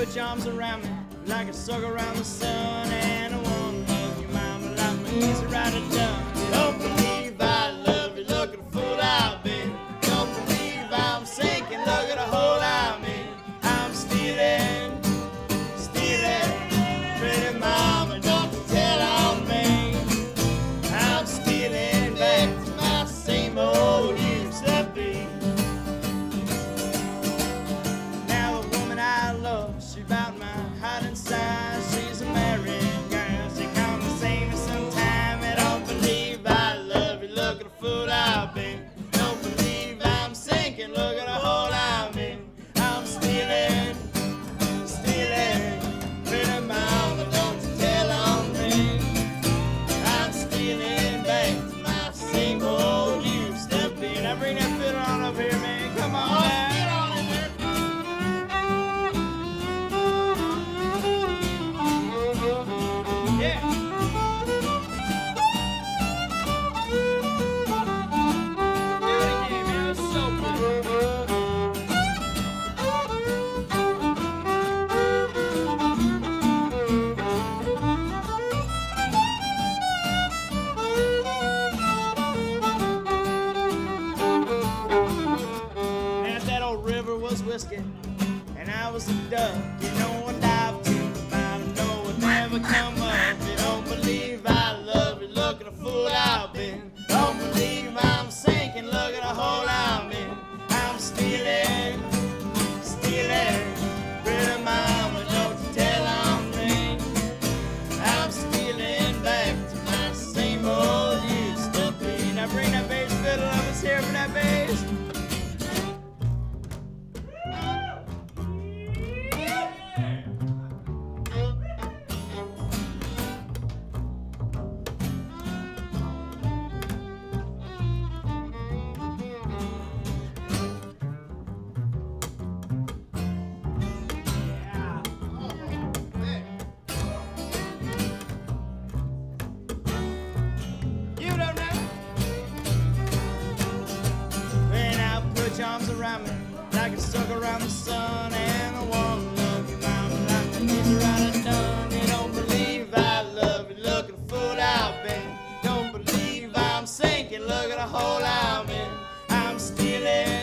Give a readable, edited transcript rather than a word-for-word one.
put your arms around me like a sucker around the sun. And I wanna love you, mama, like my knees are right at done. You don't believe I love you, look at the fool I've been. Don't believe I'm sinking, look at the hole I'm in. I'm stealing, pretty mama, don't you tell on me. I'm stealing back to my same old used to be. Now the woman I love, she bout my heart inside. She's a married girl, she come to see me sometime. I don't believe I love you, look at the fool I've been. Don't believe I'm sinking, look at the hole I'm in. I'm stealing, pretty mama, don't you tell on me. I'm stealing back to my same old used to be. Now bring that fiddle on up here, man, come on now. Yeah. Do it again, man. It's so good. Now if that old river was whiskey and I was a duck, you know I dive to the bottom, no would never come up. You don't believe I love you, look at the fool I've been. Don't believe I'm sinking, look at the hole I'm in. I'm stealing, pretty mama, don't you tell on me. I'm stealing back to my same old used to be. Now bring that bass fiddle up, let's hear for that bass. You don't know. When I put your arms around me like a sucker around the sun. And I wanna love you, mama, like my knees are right at done. You don't believe I love you, look at the fool I've been. Don't believe I'm sinking, look at the hole I'm in. I'm stealing.